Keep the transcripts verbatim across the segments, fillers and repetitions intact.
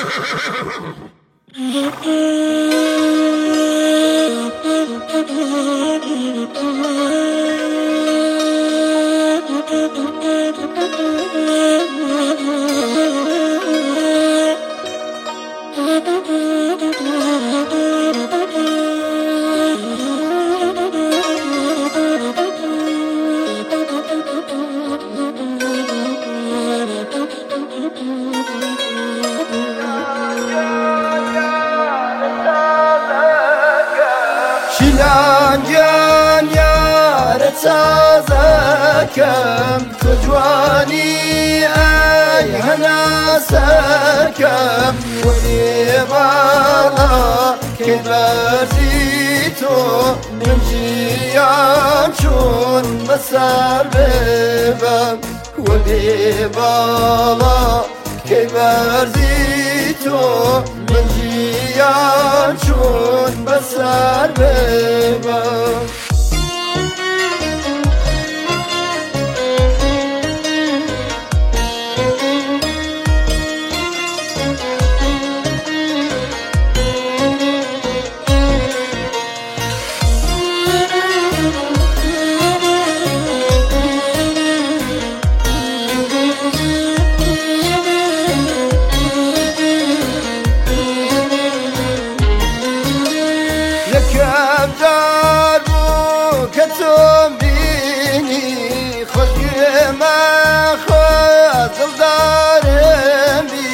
شیلان جان یارت سازکم تو جوانی ای هناسکم ولی بالا که برزی تو من جیان چون بسر ببم ولی بالا که برزی تو من جیان چون بسر ببم یکم دار بو که تو بینی خودی من خود دلدارم بی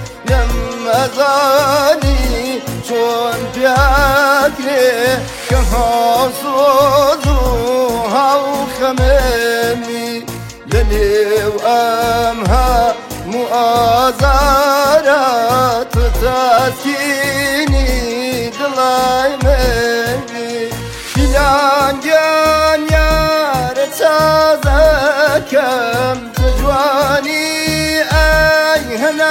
نمازانی چون پیاکره که حاسود و هاو خممی دلیو امها معازارات تسکینی دلای منی شیلان جان یارت سازکم تو جوانی ای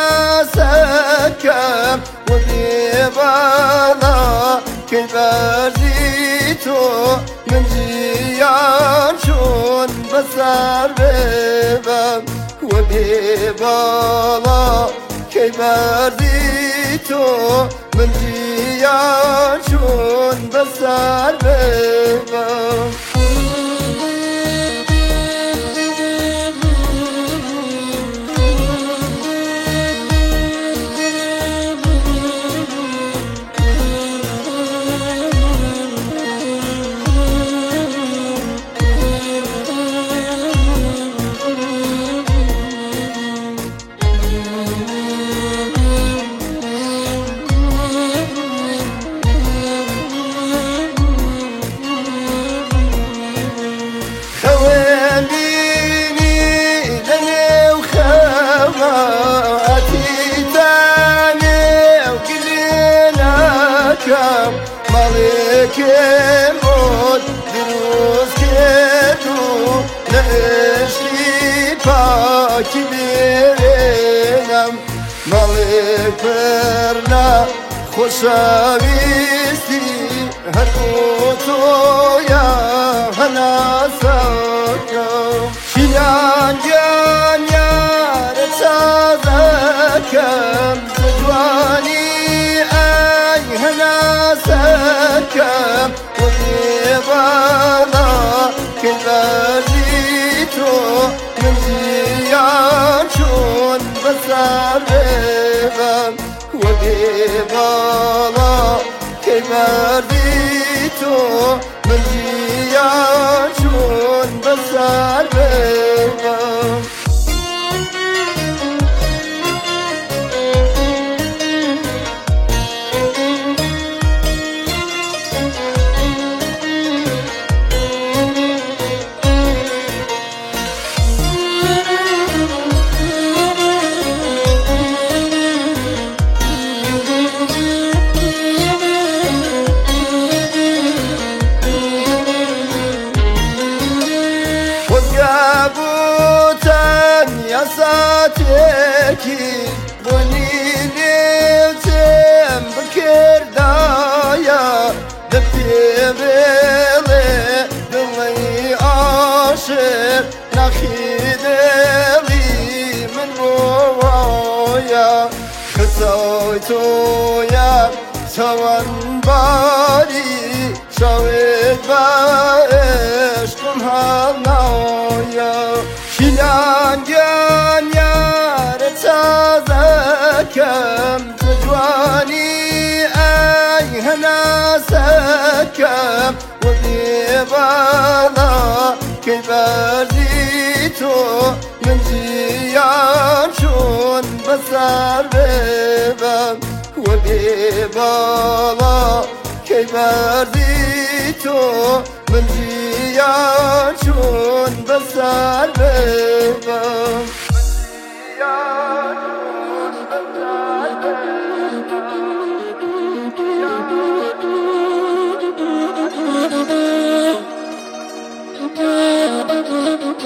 هناسکم ولی بالا که برزی تو من جیان چون بسر ببم ولی بالا که برزی تو من جیان چون بسر ببم مالك موت دروس كدو نشكي باكي بيرنم مالك برنا خوشاويستي هرقوتو يا هناسكم شيلان جان يارت سازكم تجواني هناسكم ولی بالا که برزی تو من جیان چون بسر ببم ولی بالا که برزی تو من جیان چون بسر ببم صوتويا سوان باري شويت باشكم هالناويا شيلان جان يا رتازكم تجواني أي هنا سكم وبيبالا كيف أرزيتو من جيان شون بسار بيبا وبيبالا كيف أرزيتو من جيان شون بسار بيبا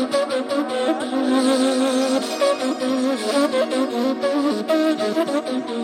Thank you.